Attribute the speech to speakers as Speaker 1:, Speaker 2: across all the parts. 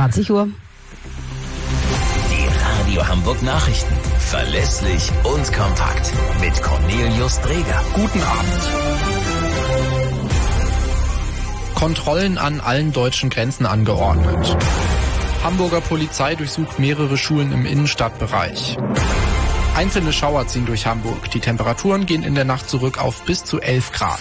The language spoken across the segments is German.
Speaker 1: 20 Uhr.
Speaker 2: Die Radio Hamburg Nachrichten. Verlässlich und kompakt. Mit Cornelius Dreger.
Speaker 3: Guten Abend. Kontrollen an allen deutschen Grenzen angeordnet. Hamburger Polizei durchsucht mehrere Schulen im Innenstadtbereich. Einzelne Schauer ziehen durch Hamburg. Die Temperaturen gehen in der Nacht zurück auf bis zu 11 Grad.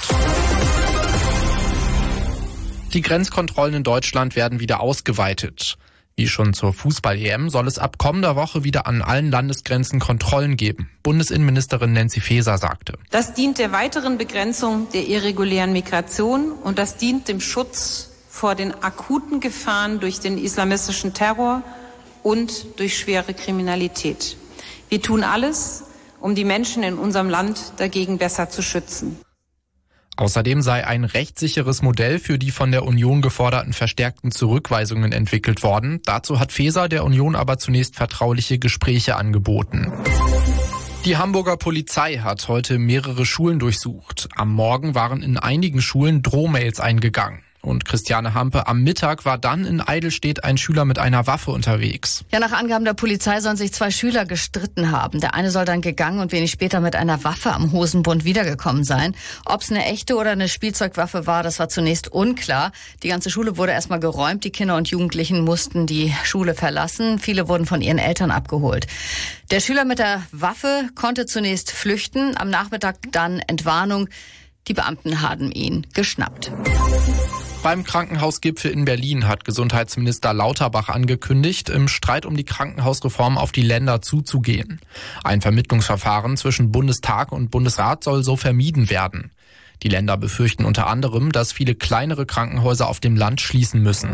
Speaker 3: Die Grenzkontrollen in Deutschland werden wieder ausgeweitet. Wie schon zur Fußball-EM soll es ab kommender Woche wieder an allen Landesgrenzen Kontrollen geben. Bundesinnenministerin Nancy Faeser sagte:
Speaker 4: Das dient der weiteren Begrenzung der irregulären Migration und das dient dem Schutz vor den akuten Gefahren durch den islamistischen Terror und durch schwere Kriminalität. Wir tun alles, um die Menschen in unserem Land dagegen besser zu schützen.
Speaker 3: Außerdem sei ein rechtssicheres Modell für die von der Union geforderten verstärkten Zurückweisungen entwickelt worden. Dazu hat Faeser der Union aber zunächst vertrauliche Gespräche angeboten. Die Hamburger Polizei hat heute mehrere Schulen durchsucht. Am Morgen waren in einigen Schulen Drohmails eingegangen. Und Christiane Hampe, am Mittag war dann in Eidelstedt ein Schüler mit einer Waffe unterwegs.
Speaker 1: Ja, nach Angaben der Polizei sollen sich 2 Schüler gestritten haben. Der eine soll dann gegangen und wenig später mit einer Waffe am Hosenbund wiedergekommen sein. Ob es eine echte oder eine Spielzeugwaffe war, das war zunächst unklar. Die ganze Schule wurde erstmal geräumt. Die Kinder und Jugendlichen mussten die Schule verlassen. Viele wurden von ihren Eltern abgeholt. Der Schüler mit der Waffe konnte zunächst flüchten. Am Nachmittag dann Entwarnung. Die Beamten haben ihn geschnappt.
Speaker 3: Beim Krankenhausgipfel in Berlin hat Gesundheitsminister Lauterbach angekündigt, im Streit um die Krankenhausreform auf die Länder zuzugehen. Ein Vermittlungsverfahren zwischen Bundestag und Bundesrat soll so vermieden werden. Die Länder befürchten unter anderem, dass viele kleinere Krankenhäuser auf dem Land schließen müssen.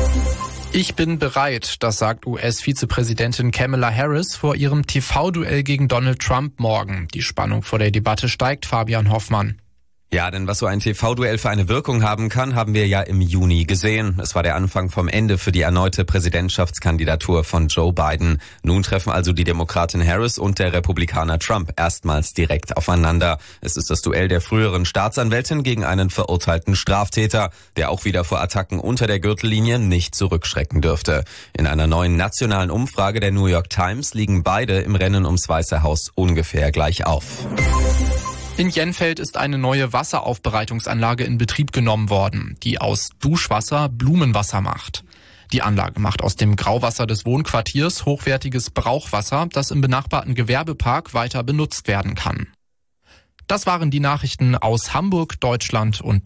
Speaker 3: Ich bin bereit, das sagt US-Vizepräsidentin Kamala Harris vor ihrem TV-Duell gegen Donald Trump morgen. Die Spannung vor der Debatte steigt, Fabian Hoffmann.
Speaker 5: Ja, denn was so ein TV-Duell für eine Wirkung haben kann, haben wir ja im Juni gesehen. Es war der Anfang vom Ende für die erneute Präsidentschaftskandidatur von Joe Biden. Nun treffen also die Demokratin Harris und der Republikaner Trump erstmals direkt aufeinander. Es ist das Duell der früheren Staatsanwältin gegen einen verurteilten Straftäter, der auch wieder vor Attacken unter der Gürtellinie nicht zurückschrecken dürfte. In einer neuen nationalen Umfrage der New York Times liegen beide im Rennen ums Weiße Haus ungefähr gleich auf.
Speaker 3: In Jenfeld ist eine neue Wasseraufbereitungsanlage in Betrieb genommen worden, die aus Duschwasser Blumenwasser macht. Die Anlage macht aus dem Grauwasser des Wohnquartiers hochwertiges Brauchwasser, das im benachbarten Gewerbepark weiter benutzt werden kann. Das waren die Nachrichten aus Hamburg, Deutschland und